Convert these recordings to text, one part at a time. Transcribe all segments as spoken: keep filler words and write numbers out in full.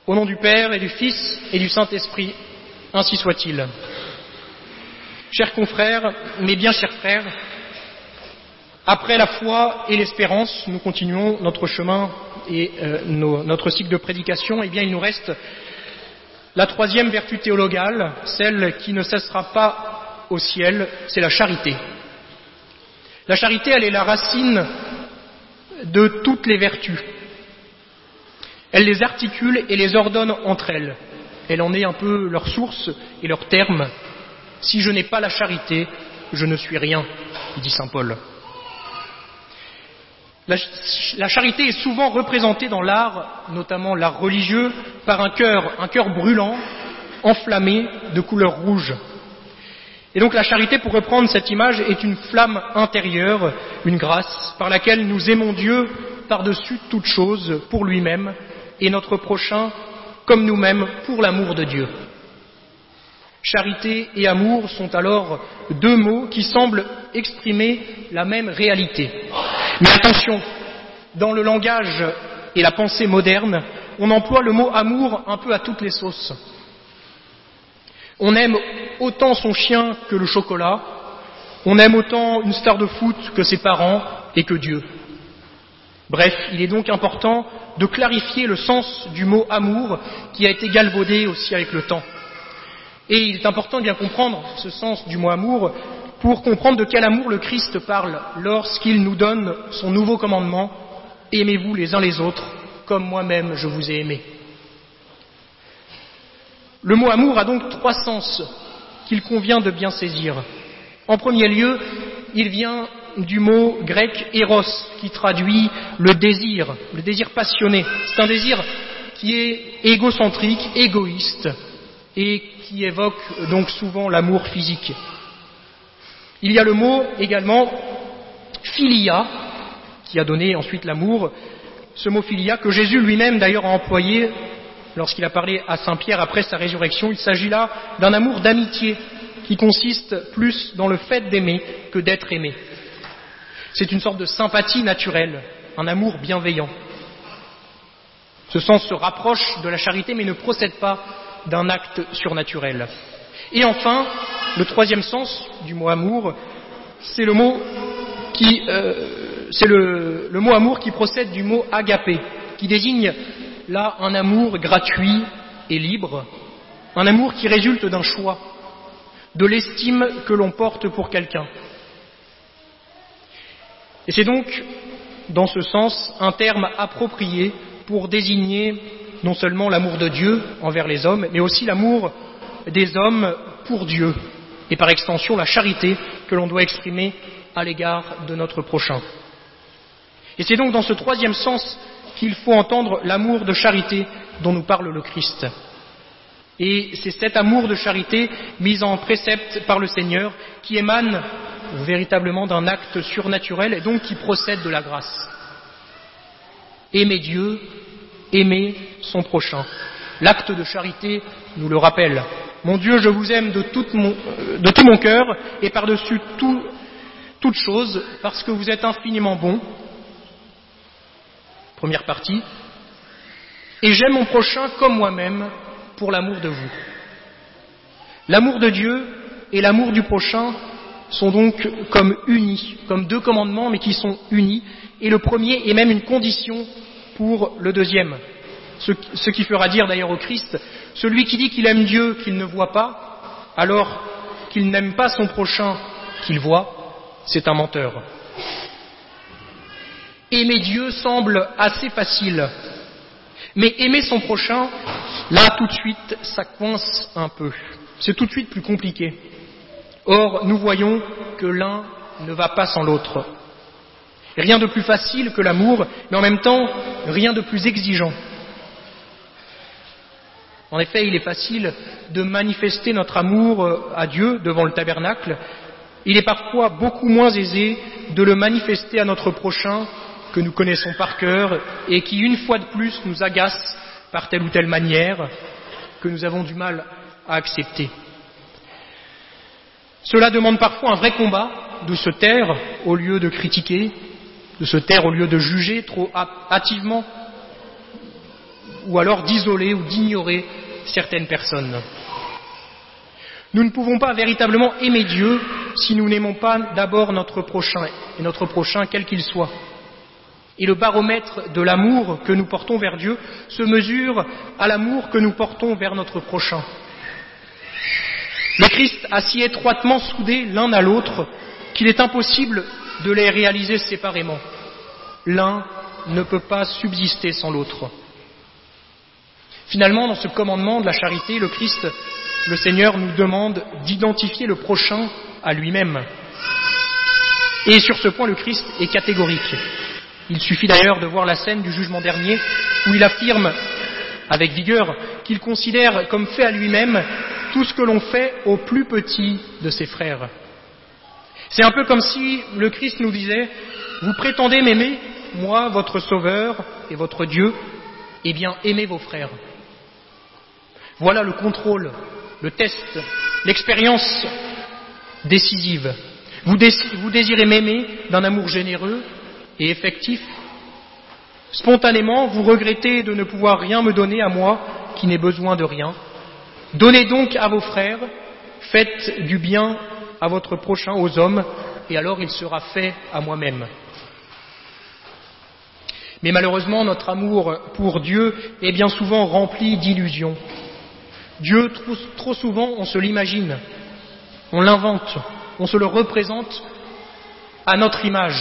Au nom du Père et du Fils et du Saint-Esprit, ainsi soit-il. Chers confrères, mes bien chers frères, après la foi et l'espérance, nous continuons notre chemin et euh, nos, notre cycle de prédication. Eh bien, il nous reste la troisième vertu théologale, celle qui ne cessera pas au ciel, c'est la charité. La charité, elle est la racine de toutes les vertus. Elle les articule et les ordonne entre elles. Elle en est un peu leur source et leur terme. Si je n'ai pas la charité, je ne suis rien, dit saint Paul. La, la charité est souvent représentée dans l'art, notamment l'art religieux, par un cœur, un cœur brûlant, enflammé, de couleur rouge. Et donc la charité, pour reprendre cette image, est une flamme intérieure, une grâce, par laquelle nous aimons Dieu par-dessus toute chose, pour lui-même, et notre prochain comme nous-mêmes pour l'amour de Dieu. Charité et amour sont alors deux mots qui semblent exprimer la même réalité. Mais attention, dans le langage et la pensée moderne, on emploie le mot amour un peu à toutes les sauces. On aime autant son chien que le chocolat, on aime autant une star de foot que ses parents et que Dieu. Bref, il est donc important de clarifier le sens du mot amour qui a été galvaudé aussi avec le temps. Et il est important de bien comprendre ce sens du mot amour pour comprendre de quel amour le Christ parle lorsqu'il nous donne son nouveau commandement « Aimez-vous les uns les autres comme moi-même je vous ai aimé ». Le mot amour a donc trois sens qu'il convient de bien saisir. En premier lieu, il vient du mot grec éros, qui traduit le désir, le désir passionné. C'est un désir qui est égocentrique, égoïste, et qui évoque donc souvent l'amour physique. Il y a le mot également philia, qui a donné ensuite l'amour, ce mot philia que Jésus lui-même d'ailleurs a employé lorsqu'il a parlé à Saint Pierre après sa résurrection. Il s'agit là d'un amour d'amitié qui consiste plus dans le fait d'aimer que d'être aimé. C'est une sorte de sympathie naturelle, un amour bienveillant. Ce sens se rapproche de la charité mais ne procède pas d'un acte surnaturel. Et enfin, le troisième sens du mot amour, c'est le mot qui, euh, c'est le, le mot amour qui procède du mot agapé, qui désigne là un amour gratuit et libre, un amour qui résulte d'un choix, de l'estime que l'on porte pour quelqu'un. Et c'est donc, dans ce sens, un terme approprié pour désigner non seulement l'amour de Dieu envers les hommes, mais aussi l'amour des hommes pour Dieu, et par extension la charité que l'on doit exprimer à l'égard de notre prochain. Et c'est donc dans ce troisième sens qu'il faut entendre l'amour de charité dont nous parle le Christ. Et c'est cet amour de charité mis en précepte par le Seigneur qui émane véritablement d'un acte surnaturel et donc qui procède de la grâce. Aimer Dieu, aimer son prochain. L'acte de charité nous le rappelle. Mon Dieu, je vous aime de tout mon, de tout mon cœur et par-dessus tout, toute chose parce que vous êtes infiniment bon. Première partie. Et j'aime mon prochain comme moi-même pour l'amour de vous. L'amour de Dieu et l'amour du prochain sont donc comme unis, comme deux commandements mais qui sont unis, et le premier est même une condition pour le deuxième. Ce, ce qui fera dire d'ailleurs au Christ, celui qui dit qu'il aime Dieu qu'il ne voit pas, alors qu'il n'aime pas son prochain qu'il voit, c'est un menteur. Aimer Dieu semble assez facile, mais aimer son prochain, là tout de suite, ça coince un peu. C'est tout de suite plus compliqué. Or, nous voyons que l'un ne va pas sans l'autre. Rien de plus facile que l'amour, mais en même temps, rien de plus exigeant. En effet, il est facile de manifester notre amour à Dieu devant le tabernacle. Il est parfois beaucoup moins aisé de le manifester à notre prochain que nous connaissons par cœur et qui, une fois de plus, nous agace par telle ou telle manière que nous avons du mal à accepter. Cela demande parfois un vrai combat de se taire au lieu de critiquer, de se taire au lieu de juger trop hâtivement, ou alors d'isoler ou d'ignorer certaines personnes. Nous ne pouvons pas véritablement aimer Dieu si nous n'aimons pas d'abord notre prochain, et notre prochain quel qu'il soit. Et le baromètre de l'amour que nous portons vers Dieu se mesure à l'amour que nous portons vers notre prochain. Le Christ a si étroitement soudé l'un à l'autre qu'il est impossible de les réaliser séparément. L'un ne peut pas subsister sans l'autre. Finalement, dans ce commandement de la charité, le Christ, le Seigneur, nous demande d'identifier le prochain à lui-même. Et sur ce point, le Christ est catégorique. Il suffit d'ailleurs de voir la scène du jugement dernier où il affirme avec vigueur qu'il considère comme fait à lui-même tout ce que l'on fait au plus petit de ses frères. C'est un peu comme si le Christ nous disait « Vous prétendez m'aimer, moi, votre Sauveur et votre Dieu, eh bien aimez vos frères. » Voilà le contrôle, le test, l'expérience décisive. Vous, dé- vous désirez m'aimer d'un amour généreux et effectif. Spontanément, vous regrettez de ne pouvoir rien me donner à moi qui n'ai besoin de rien. Donnez donc à vos frères, faites du bien à votre prochain, aux hommes, et alors il sera fait à moi-même. Mais malheureusement, notre amour pour Dieu est bien souvent rempli d'illusions. Dieu, trop, trop souvent, on se l'imagine, on l'invente, on se le représente à notre image.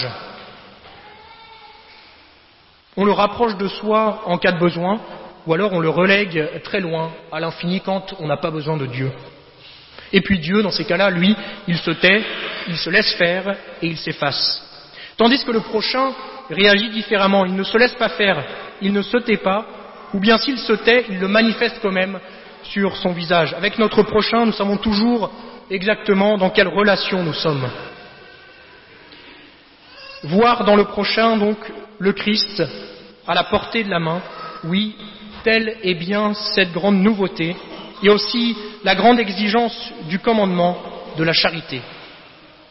On le rapproche de soi en cas de besoin, ou alors on le relègue très loin, à l'infini, quand on n'a pas besoin de Dieu. Et puis Dieu, dans ces cas-là, lui, il se tait, il se laisse faire et il s'efface. Tandis que le prochain réagit différemment, il ne se laisse pas faire, il ne se tait pas, ou bien s'il se tait, il le manifeste quand même sur son visage. Avec notre prochain, nous savons toujours exactement dans quelle relation nous sommes. Voir dans le prochain, donc, le Christ à la portée de la main, oui, telle est bien cette grande nouveauté, et aussi la grande exigence du commandement de la charité.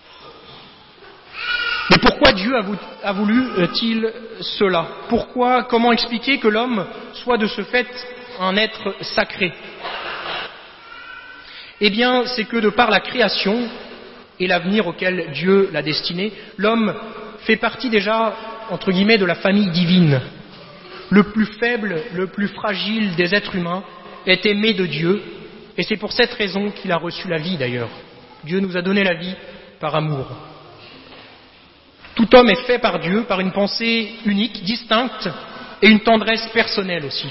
Mais pourquoi Dieu a voulu-t-il cela ? Pourquoi, comment expliquer que l'homme soit de ce fait un être sacré ? Eh bien, c'est que de par la création et l'avenir auquel Dieu l'a destiné, l'homme fait partie déjà, entre guillemets, de la famille divine. Le plus faible, le plus fragile des êtres humains est aimé de Dieu, et c'est pour cette raison qu'il a reçu la vie d'ailleurs. Dieu nous a donné la vie par amour. Tout homme est fait par Dieu, par une pensée unique, distincte, et une tendresse personnelle aussi.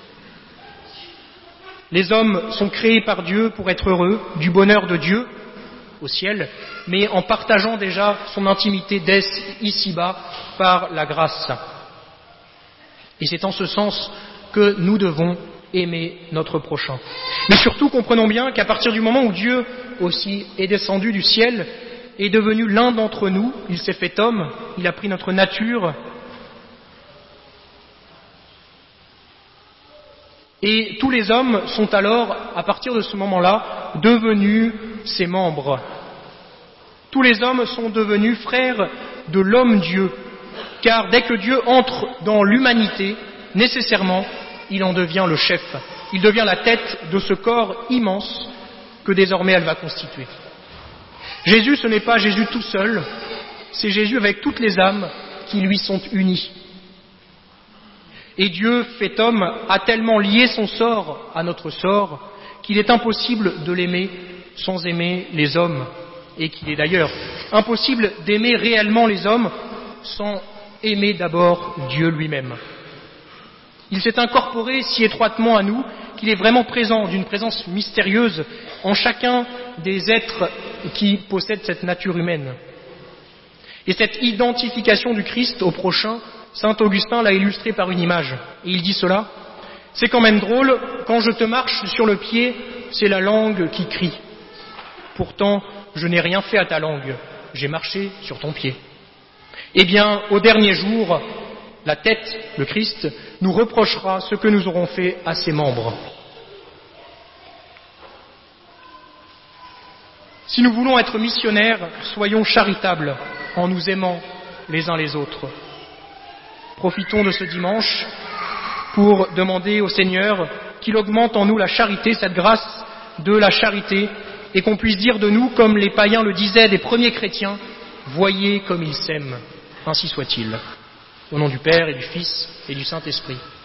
Les hommes sont créés par Dieu pour être heureux du bonheur de Dieu au ciel, mais en partageant déjà son intimité dès ici-bas par la grâce. Et c'est en ce sens que nous devons aimer notre prochain. Mais surtout, comprenons bien qu'à partir du moment où Dieu aussi est descendu du ciel, est devenu l'un d'entre nous, il s'est fait homme, il a pris notre nature, et tous les hommes sont alors, à partir de ce moment-là, devenus ses membres. Tous les hommes sont devenus frères de l'homme-Dieu, car dès que Dieu entre dans l'humanité, nécessairement, il en devient le chef. Il devient la tête de ce corps immense que désormais elle va constituer. Jésus, ce n'est pas Jésus tout seul, c'est Jésus avec toutes les âmes qui lui sont unies. Et Dieu, fait homme, a tellement lié son sort à notre sort qu'il est impossible de l'aimer sans aimer les hommes, et qu'il est d'ailleurs impossible d'aimer réellement les hommes sans aimer d'abord Dieu lui-même. Il s'est incorporé si étroitement à nous qu'il est vraiment présent, d'une présence mystérieuse en chacun des êtres qui possèdent cette nature humaine. Et cette identification du Christ au prochain, saint Augustin l'a illustré par une image. Et il dit cela: c'est quand même drôle, quand je te marche sur le pied, c'est la langue qui crie. Pourtant, je n'ai rien fait à ta langue, j'ai marché sur ton pied. Eh bien, au dernier jour, la tête, le Christ, nous reprochera ce que nous aurons fait à ses membres. Si nous voulons être missionnaires, soyons charitables en nous aimant les uns les autres. Profitons de ce dimanche pour demander au Seigneur qu'il augmente en nous la charité, cette grâce de la charité, et qu'on puisse dire de nous, comme les païens le disaient des premiers chrétiens, voyez comme ils s'aiment, ainsi soit-il. Au nom du Père et du Fils et du Saint-Esprit.